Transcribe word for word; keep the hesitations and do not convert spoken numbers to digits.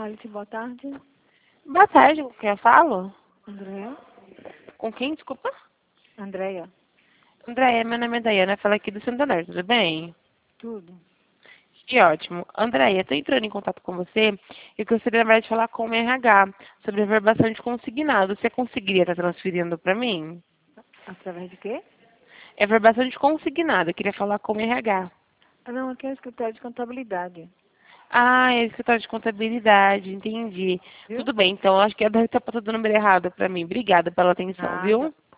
Alice, boa tarde. Boa tarde, com quem eu falo? Andréia? Com quem, desculpa? Andréia? Andréia, meu nome é Daiana, falo aqui do Santander, tudo bem? Tudo. Que ótimo. Andréia, estou entrando em contato com você e gostaria, na verdade, de falar com o R H sobre a verbação de consignado. Você conseguiria estar transferindo para mim? Através de quê? É verbação de consignado, eu queria falar com o R H. Ah, não, aqui é o escritório de contabilidade. Ah, é escritório de contabilidade, entendi. Viu? Tudo bem, então acho que deve estar passando o número errado para mim. Obrigada pela atenção, Nada. viu?